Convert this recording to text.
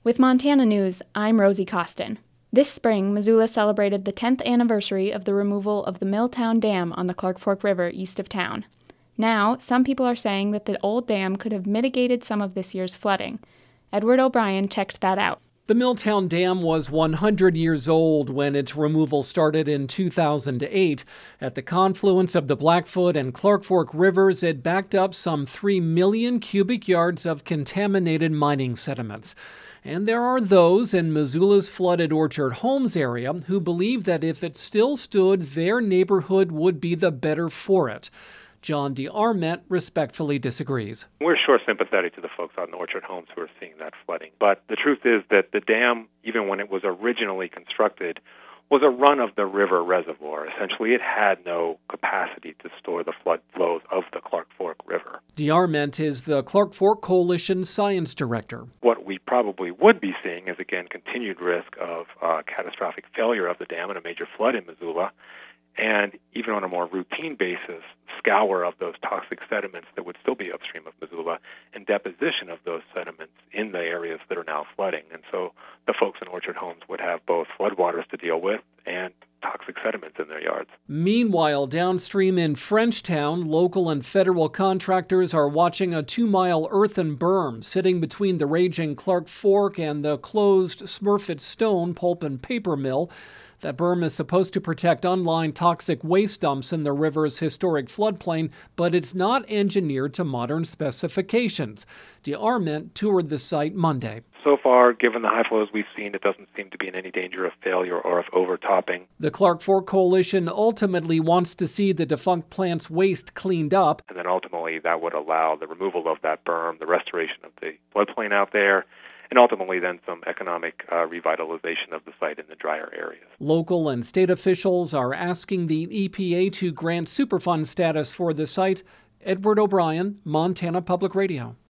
With Montana News, I'm Rosie Costin. This spring, Missoula celebrated the 10th anniversary of the removal of the Milltown Dam on the Clark Fork River east of town. Now, some people are saying that the old dam could have mitigated some of this year's flooding. Edward O'Brien checked that out. The Milltown Dam was 100 years old when its removal started in 2008. At the confluence of the Blackfoot and Clark Fork rivers, it backed up some 3 million cubic yards of contaminated mining sediments. And there are those in Missoula's flooded Orchard Homes area who believe that if it still stood, their neighborhood would be the better for it. John DeArment respectfully disagrees. We're sure sympathetic to the folks out in Orchard Homes who are seeing that flooding. But the truth is that the dam, even when it was originally constructed, was a run-of-the-river reservoir. Essentially, it had no capacity to store the flood flows of the Clark Fork River. DeArment is the Clark Fork Coalition Science Director. What we probably would be seeing is, again, continued risk of catastrophic failure of the dam and a major flood in Missoula, and even on a more routine basis, scour of those toxic sediments that would still be upstream of Missoula and deposition of those sediments in the areas that are now flooding. And so the folks in Orchard Homes would have both floodwaters to deal with and toxic sediments in their yards. Meanwhile, downstream in Frenchtown, local and federal contractors are watching a 2-mile earthen berm sitting between the raging Clark Fork and the closed Smurfit Stone pulp and paper mill. That berm is supposed to protect unlined toxic waste dumps in the river's historic floodplain, but it's not engineered to modern specifications. DeArment toured the site Monday. So far, given the high flows we've seen, it doesn't seem to be in any danger of failure or of overtopping. The Clark Fork Coalition ultimately wants to see the defunct plant's waste cleaned up. And then ultimately that would allow the removal of that berm, the restoration of the floodplain out there, and ultimately then some economic revitalization of the site in the drier areas. Local and state officials are asking the EPA to grant Superfund status for the site. Edward O'Brien, Montana Public Radio.